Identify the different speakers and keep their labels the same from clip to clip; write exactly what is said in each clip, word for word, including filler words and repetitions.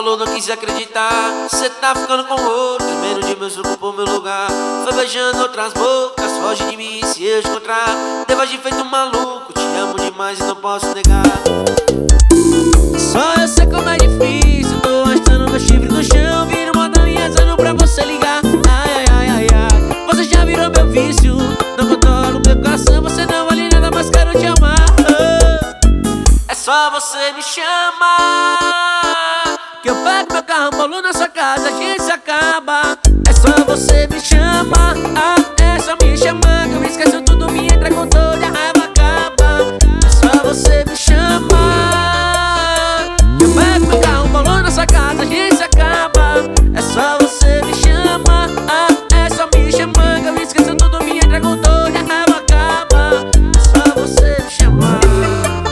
Speaker 1: falou, não quis acreditar. Cê tá ficando com outro, tremendo de meus ocupou meu lugar. Foi beijando outras bocas, foge de mim se eu te encontrar. Devo agir feito um maluco, te amo demais e não posso negar. Só eu sei como é difícil, tô arrastando meu chifre no chão. Viro moda e rezando pra você ligar. Ai, ai, ai, ai, ai. Você já virou meu vício, não controla o meu coração. Você não vale nada, mas quero te amar. É só você me chamar, que eu pego meu carro, bolo na sua casa, a gente se acaba. É só você me chamar, ah, é só me chamar, que eu esqueço tudo, me entra com todo e a raiva acaba. É só você me chamar, que eu pego meu carro, bolo na sua casa, a gente se acaba. É só você me chamar, ah, é só me chamar, que eu esqueço tudo, me entra com todo e a raiva acaba. É só você me chamar.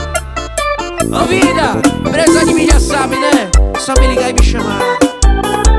Speaker 1: Ô vida, precisar de mim já sabe, né? Só me ligar e me chamar.